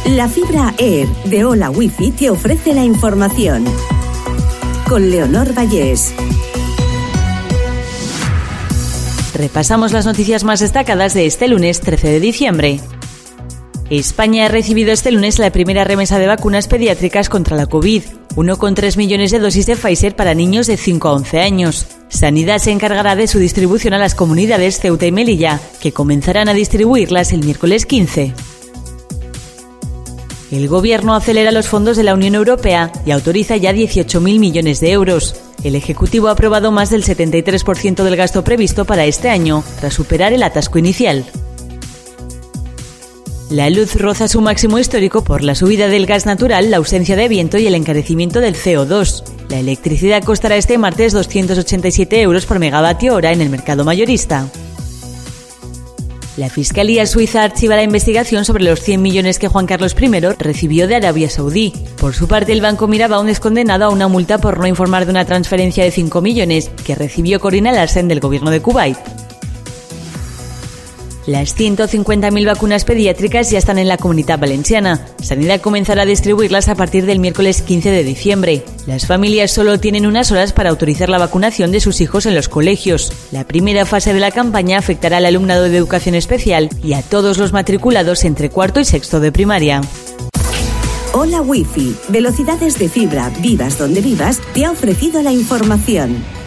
La fibra Air de Hola Wifi te ofrece la información. Con Leonor Vallés. Repasamos las noticias más destacadas de este lunes 13 de diciembre. España ha recibido este lunes la primera remesa de vacunas pediátricas contra la COVID, 1,3 millones de dosis de Pfizer para niños de 5 a 11 años. Sanidad se encargará de su distribución a las comunidades Ceuta y Melilla, que comenzarán a distribuirlas el miércoles 15. El Gobierno acelera los fondos de la Unión Europea y autoriza ya 18.000 millones de euros. El Ejecutivo ha aprobado más del 73% del gasto previsto para este año, tras superar el atasco inicial. La luz roza su máximo histórico por la subida del gas natural, la ausencia de viento y el encarecimiento del CO2. La electricidad costará este martes 287 euros por megavatio hora en el mercado mayorista. La Fiscalía Suiza archiva la investigación sobre los 100 millones que Juan Carlos I recibió de Arabia Saudí. Por su parte, el Banco Mirabaud es condenado a una multa por no informar de una transferencia de 5 millones que recibió Corina Larsen del gobierno de Kuwait. Las 150.000 vacunas pediátricas ya están en la Comunitat Valenciana. Sanidad comenzará a distribuirlas a partir del miércoles 15 de diciembre. Las familias solo tienen unas horas para autorizar la vacunación de sus hijos en los colegios. La primera fase de la campaña afectará al alumnado de educación especial y a todos los matriculados entre cuarto y sexto de primaria. Hola Wifi, velocidades de fibra, vivas donde vivas, te ha ofrecido la información.